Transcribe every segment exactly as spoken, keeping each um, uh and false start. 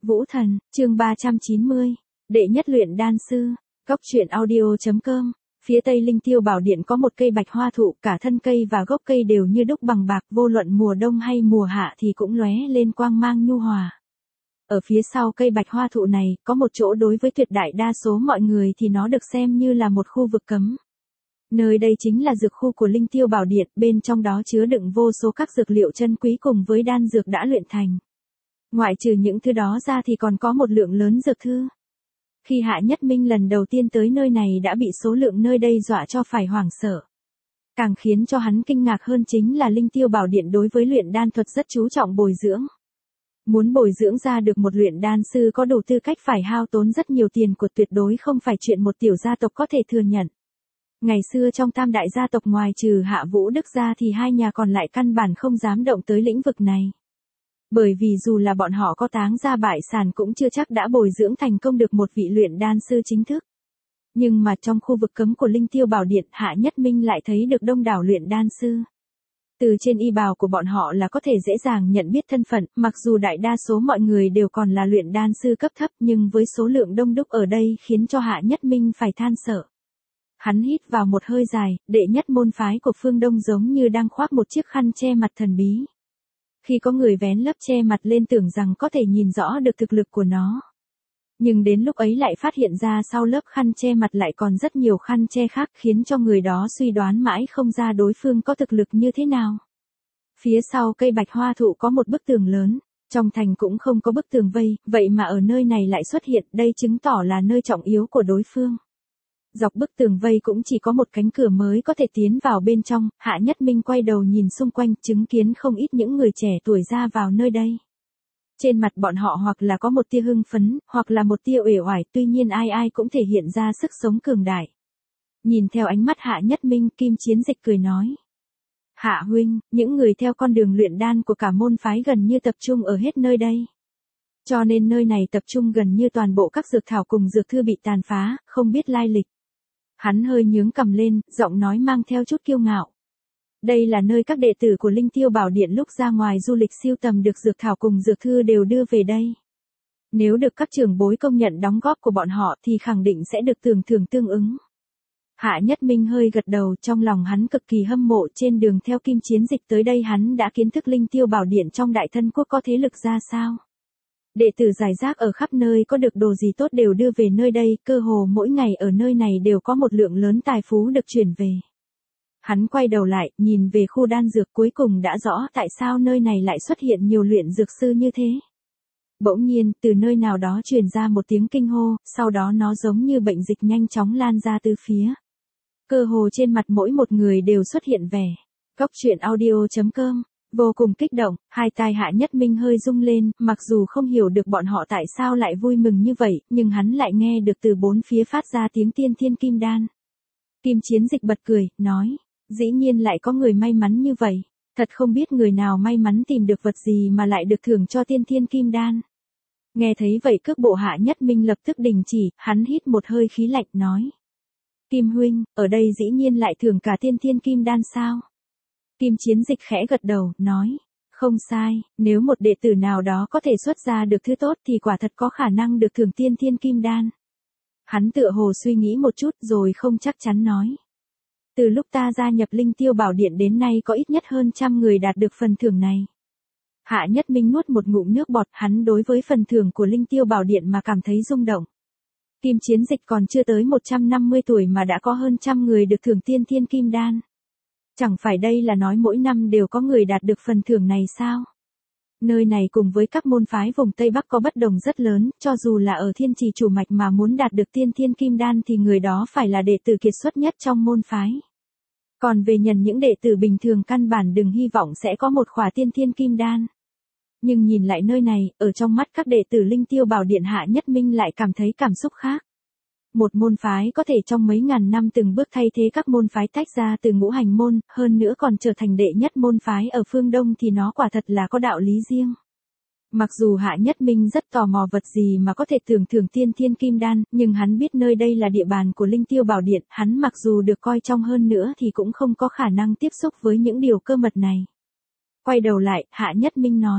Vũ Thần, chương ba trăm chín mươi, đệ nhất luyện đan sư, góc truyện audio.com. Phía tây Linh Tiêu Bảo Điện có một cây bạch hoa thụ, cả thân cây và gốc cây đều như đúc bằng bạc, vô luận mùa đông hay mùa hạ thì cũng lóe lên quang mang nhu hòa. Ở phía sau cây bạch hoa thụ này, có một chỗ đối với tuyệt đại đa số mọi người thì nó được xem như là một khu vực cấm. Nơi đây chính là dược khu của Linh Tiêu Bảo Điện, bên trong đó chứa đựng vô số các dược liệu chân quý cùng với đan dược đã luyện thành. Ngoại trừ những thứ đó ra thì còn có một lượng lớn dược thư. Khi Hạ Nhất Minh lần đầu tiên tới nơi này đã bị số lượng nơi đây dọa cho phải hoảng sợ. Càng khiến cho hắn kinh ngạc hơn chính là Linh Tiêu Bảo Điện đối với luyện đan thuật rất chú trọng bồi dưỡng. Muốn bồi dưỡng ra được một luyện đan sư có đủ tư cách phải hao tốn rất nhiều tiền của, tuyệt đối không phải chuyện một tiểu gia tộc có thể thừa nhận. Ngày xưa trong tam đại gia tộc ngoài trừ Hạ Vũ Đức ra thì hai nhà còn lại căn bản không dám động tới lĩnh vực này. Bởi vì dù là bọn họ có táng ra bại sản cũng chưa chắc đã bồi dưỡng thành công được một vị luyện đan sư chính thức. Nhưng mà trong khu vực cấm của Linh Tiêu Bảo Điện, Hạ Nhất Minh lại thấy được đông đảo luyện đan sư. Từ trên y bào của bọn họ là có thể dễ dàng nhận biết thân phận, mặc dù đại đa số mọi người đều còn là luyện đan sư cấp thấp, nhưng với số lượng đông đúc ở đây khiến cho Hạ Nhất Minh phải than sợ. Hắn hít vào một hơi dài, đệ nhất môn phái của phương Đông giống như đang khoác một chiếc khăn che mặt thần bí. Khi có người vén lớp che mặt lên tưởng rằng có thể nhìn rõ được thực lực của nó. Nhưng đến lúc ấy lại phát hiện ra sau lớp khăn che mặt lại còn rất nhiều khăn che khác, khiến cho người đó suy đoán mãi không ra đối phương có thực lực như thế nào. Phía sau cây bạch hoa thụ có một bức tường lớn, trong thành cũng không có bức tường vây, vậy mà ở nơi này lại xuất hiện, đây chứng tỏ là nơi trọng yếu của đối phương. Dọc bức tường vây cũng chỉ có một cánh cửa mới có thể tiến vào bên trong. Hạ Nhất Minh quay đầu nhìn xung quanh, chứng kiến không ít những người trẻ tuổi ra vào nơi đây. Trên mặt bọn họ hoặc là có một tia hưng phấn, hoặc là một tia uể oải, tuy nhiên ai ai cũng thể hiện ra sức sống cường đại. Nhìn theo ánh mắt Hạ Nhất Minh, Kim Chiến Dịch cười nói: Hạ huynh, những người theo con đường luyện đan của cả môn phái gần như tập trung ở hết nơi đây. Cho nên nơi này tập trung gần như toàn bộ các dược thảo cùng dược thư bị tàn phá, không biết lai lịch. Hắn hơi nhướng cằm lên, giọng nói mang theo chút kiêu ngạo. Đây là nơi các đệ tử của Linh Tiêu Bảo Điện lúc ra ngoài du lịch siêu tầm được dược thảo cùng dược thư đều đưa về đây. Nếu được các trưởng bối công nhận đóng góp của bọn họ thì khẳng định sẽ được tưởng thưởng tương ứng. Hạ Nhất Minh hơi gật đầu, trong lòng hắn cực kỳ hâm mộ. Trên đường theo Kim Chiến Dịch tới đây hắn đã kiến thức Linh Tiêu Bảo Điện trong Đại Thân Quốc có thế lực ra sao. Đệ tử giải rác ở khắp nơi có được đồ gì tốt đều đưa về nơi đây, cơ hồ mỗi ngày ở nơi này đều có một lượng lớn tài phú được chuyển về. Hắn quay đầu lại, nhìn về khu đan dược, cuối cùng đã rõ tại sao nơi này lại xuất hiện nhiều luyện dược sư như thế. Bỗng nhiên, từ nơi nào đó truyền ra một tiếng kinh hô, sau đó nó giống như bệnh dịch nhanh chóng lan ra từ phía. Cơ hồ trên mặt mỗi một người đều xuất hiện vẻ. Góc truyện audio.com. Vô cùng kích động, hai tai Hạ Nhất Minh hơi rung lên, mặc dù không hiểu được bọn họ tại sao lại vui mừng như vậy, nhưng hắn lại nghe được từ bốn phía phát ra tiếng tiên thiên kim đan. Kim Chiến Dịch bật cười, nói: Dĩ nhiên lại có người may mắn như vậy, thật không biết người nào may mắn tìm được vật gì mà lại được thưởng cho tiên thiên kim đan. Nghe thấy vậy cước bộ Hạ Nhất Minh lập tức đình chỉ, hắn hít một hơi khí lạnh nói: Kim huynh, ở đây dĩ nhiên lại thưởng cả tiên thiên kim đan sao? Kim Chiến Dịch khẽ gật đầu, nói: Không sai, nếu một đệ tử nào đó có thể xuất ra được thứ tốt thì quả thật có khả năng được thưởng tiên thiên kim đan. Hắn tựa hồ suy nghĩ một chút rồi không chắc chắn nói: Từ lúc ta gia nhập Linh Tiêu Bảo Điện đến nay có ít nhất hơn trăm người đạt được phần thưởng này. Hạ Nhất Minh nuốt một ngụm nước bọt, hắn đối với phần thưởng của Linh Tiêu Bảo Điện mà cảm thấy rung động. Kim Chiến Dịch còn chưa tới một trăm năm mươi tuổi mà đã có hơn trăm người được thưởng tiên thiên kim đan. Chẳng phải đây là nói mỗi năm đều có người đạt được phần thưởng này sao? Nơi này cùng với các môn phái vùng Tây Bắc có bất đồng rất lớn, cho dù là ở Thiên Trì chủ mạch mà muốn đạt được tiên thiên kim đan thì người đó phải là đệ tử kiệt xuất nhất trong môn phái. Còn về nhận những đệ tử bình thường căn bản đừng hy vọng sẽ có một khỏa tiên thiên kim đan. Nhưng nhìn lại nơi này, ở trong mắt các đệ tử Linh Tiêu Bảo Điện, Hạ Nhất Minh lại cảm thấy cảm xúc khác. Một môn phái có thể trong mấy ngàn năm từng bước thay thế các môn phái tách ra từ ngũ hành môn, hơn nữa còn trở thành đệ nhất môn phái ở phương Đông thì nó quả thật là có đạo lý riêng. Mặc dù Hạ Nhất Minh rất tò mò vật gì mà có thể tưởng thưởng tiên thiên kim đan, nhưng hắn biết nơi đây là địa bàn của Linh Tiêu Bảo Điện, hắn mặc dù được coi trọng hơn nữa thì cũng không có khả năng tiếp xúc với những điều cơ mật này. Quay đầu lại, Hạ Nhất Minh nói: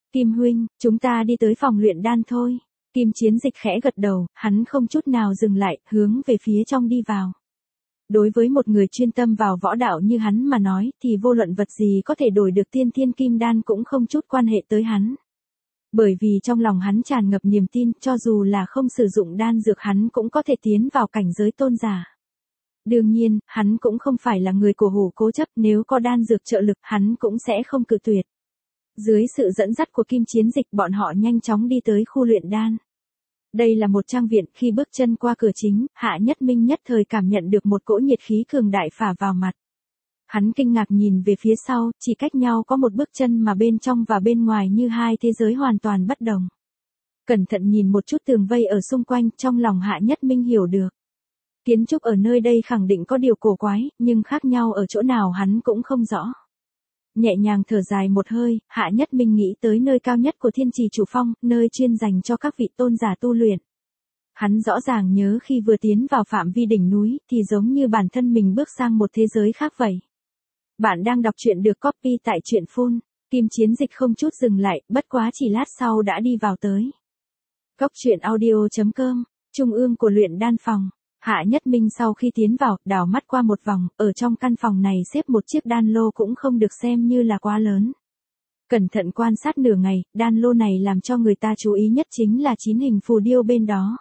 Kim huynh, chúng ta đi tới phòng luyện đan thôi. Kim Chiến Dịch khẽ gật đầu, hắn không chút nào dừng lại, hướng về phía trong đi vào. Đối với một người chuyên tâm vào võ đạo như hắn mà nói, thì vô luận vật gì có thể đổi được tiên thiên kim đan cũng không chút quan hệ tới hắn. Bởi vì trong lòng hắn tràn ngập niềm tin, cho dù là không sử dụng đan dược hắn cũng có thể tiến vào cảnh giới tôn giả. Đương nhiên, hắn cũng không phải là người cổ hủ cố chấp, nếu có đan dược trợ lực hắn cũng sẽ không cự tuyệt. Dưới sự dẫn dắt của Kim Chiến Dịch bọn họ nhanh chóng đi tới khu luyện đan. Đây là một trang viện, khi bước chân qua cửa chính, Hạ Nhất Minh nhất thời cảm nhận được một cỗ nhiệt khí cường đại phả vào mặt. Hắn kinh ngạc nhìn về phía sau, chỉ cách nhau có một bước chân mà bên trong và bên ngoài như hai thế giới hoàn toàn bất đồng. Cẩn thận nhìn một chút tường vây ở xung quanh, trong lòng Hạ Nhất Minh hiểu được. Kiến trúc ở nơi đây khẳng định có điều cổ quái, nhưng khác nhau ở chỗ nào hắn cũng không rõ. Nhẹ nhàng thở dài một hơi, Hạ Nhất Minh nghĩ tới nơi cao nhất của Thiên Trì Chủ Phong, nơi chuyên dành cho các vị tôn giả tu luyện. Hắn rõ ràng nhớ khi vừa tiến vào phạm vi đỉnh núi, thì giống như bản thân mình bước sang một thế giới khác vậy. Bạn đang đọc truyện được copy tại truyện phun. Kim Chiến Dịch không chút dừng lại, bất quá chỉ lát sau đã đi vào tới. Góc truyện audio chấm com, trung ương của luyện đan phòng. Hạ Nhất Minh sau khi tiến vào, đảo mắt qua một vòng, ở trong căn phòng này xếp một chiếc đan lô cũng không được xem như là quá lớn. Cẩn thận quan sát nửa ngày, đan lô này làm cho người ta chú ý nhất chính là chín hình phù điêu bên đó.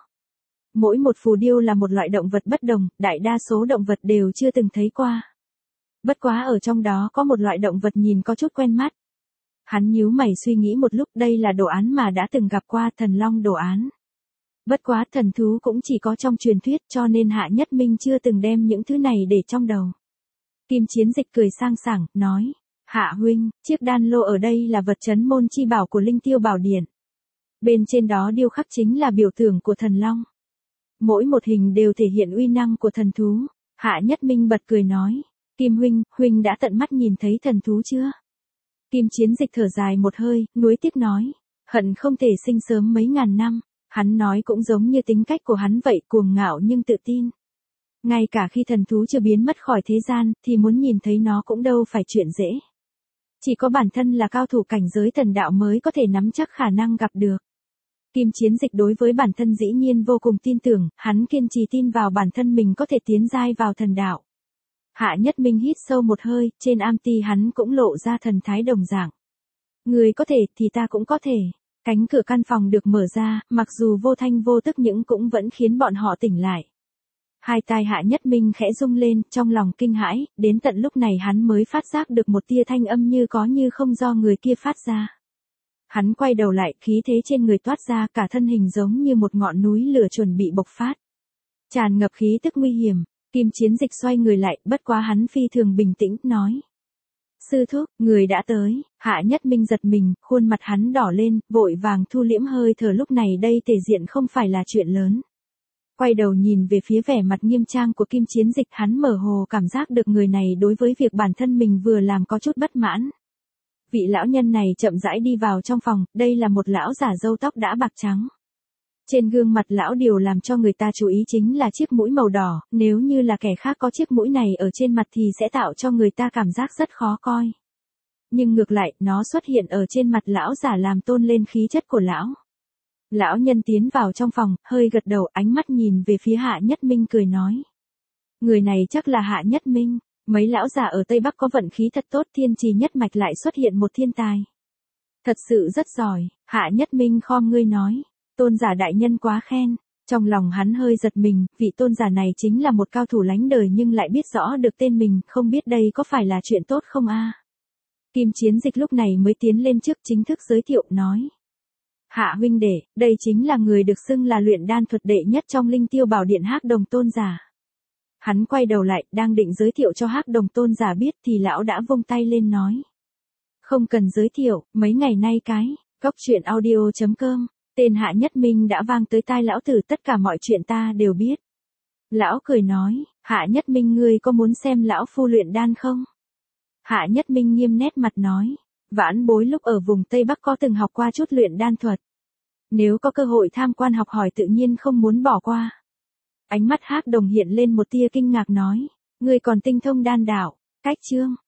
Mỗi một phù điêu là một loại động vật bất đồng, đại đa số động vật đều chưa từng thấy qua. Bất quá ở trong đó có một loại động vật nhìn có chút quen mắt. Hắn nhíu mày suy nghĩ một lúc, đây là đồ án mà đã từng gặp qua, thần long đồ án. Bất quá thần thú cũng chỉ có trong truyền thuyết, cho nên Hạ Nhất Minh chưa từng đem những thứ này để trong đầu. Kim Chiến Dịch cười sang sảng, nói, Hạ huynh, chiếc đan lô ở đây là vật trấn môn chi bảo của Linh Tiêu Bảo Điện. Bên trên đó điêu khắc chính là biểu tượng của thần long. Mỗi một hình đều thể hiện uy năng của thần thú. Hạ Nhất Minh bật cười nói, Kim huynh, huynh đã tận mắt nhìn thấy thần thú chưa? Kim Chiến Dịch thở dài một hơi, nuối tiếc nói, hận không thể sinh sớm mấy ngàn năm. Hắn nói cũng giống như tính cách của hắn vậy, cuồng ngạo nhưng tự tin. Ngay cả khi thần thú chưa biến mất khỏi thế gian, thì muốn nhìn thấy nó cũng đâu phải chuyện dễ. Chỉ có bản thân là cao thủ cảnh giới thần đạo mới có thể nắm chắc khả năng gặp được. Kim Chiến Dịch đối với bản thân dĩ nhiên vô cùng tin tưởng, hắn kiên trì tin vào bản thân mình có thể tiến giai vào thần đạo. Hạ Nhất Minh hít sâu một hơi, trên am ti hắn cũng lộ ra thần thái đồng dạng. Người có thể thì ta cũng có thể. Cánh cửa căn phòng được mở ra, mặc dù vô thanh vô tức nhưng cũng vẫn khiến bọn họ tỉnh lại. Hai tai Hạ Nhất Minh khẽ rung lên, trong lòng kinh hãi, đến tận lúc này hắn mới phát giác được một tia thanh âm như có như không do người kia phát ra. Hắn quay đầu lại, khí thế trên người toát ra, cả thân hình giống như một ngọn núi lửa chuẩn bị bộc phát. Tràn ngập khí tức nguy hiểm, Kim Chiến Dịch xoay người lại, bất quá hắn phi thường bình tĩnh, nói. Sư thúc, người đã tới. Hạ Nhất Minh giật mình, khuôn mặt hắn đỏ lên, vội vàng thu liễm hơi thở, lúc này đây thể diện không phải là chuyện lớn. Quay đầu nhìn về phía vẻ mặt nghiêm trang của Kim Chiến Dịch, hắn mơ hồ cảm giác được người này đối với việc bản thân mình vừa làm có chút bất mãn. Vị lão nhân này chậm rãi đi vào trong phòng, đây là một lão giả râu tóc đã bạc trắng. Trên gương mặt lão điều làm cho người ta chú ý chính là chiếc mũi màu đỏ, nếu như là kẻ khác có chiếc mũi này ở trên mặt thì sẽ tạo cho người ta cảm giác rất khó coi. Nhưng ngược lại, nó xuất hiện ở trên mặt lão giả làm tôn lên khí chất của lão. Lão nhân tiến vào trong phòng, hơi gật đầu, ánh mắt nhìn về phía Hạ Nhất Minh cười nói. Người này chắc là Hạ Nhất Minh, mấy lão giả ở Tây Bắc có vận khí thật tốt, thiên trì nhất mạch lại xuất hiện một thiên tài. Thật sự rất giỏi, Hạ Nhất Minh khom ngươi nói. Tôn giả đại nhân quá khen, trong lòng hắn hơi giật mình, vị tôn giả này chính là một cao thủ lánh đời nhưng lại biết rõ được tên mình, không biết đây có phải là chuyện tốt không a? Kim Chiến Dịch lúc này mới tiến lên trước chính thức giới thiệu, nói. Hạ huynh đệ, đây chính là người được xưng là luyện đan thuật đệ nhất trong Linh Tiêu Bảo Điện Hắc Đồng tôn giả. Hắn quay đầu lại, đang định giới thiệu cho Hắc Đồng tôn giả biết thì lão đã vung tay lên nói. Không cần giới thiệu, mấy ngày nay cái, góc truyện audio chấm com. Tên Hạ Nhất Minh đã vang tới tai lão tử, tất cả mọi chuyện ta đều biết. Lão cười nói, Hạ Nhất Minh ngươi có muốn xem lão phu luyện đan không? Hạ Nhất Minh nghiêm nét mặt nói, vãn bối lúc ở vùng Tây Bắc có từng học qua chút luyện đan thuật. Nếu có cơ hội tham quan học hỏi tự nhiên không muốn bỏ qua. Ánh mắt Hắc Đồng hiện lên một tia kinh ngạc nói, ngươi còn tinh thông đan đạo, cách chương.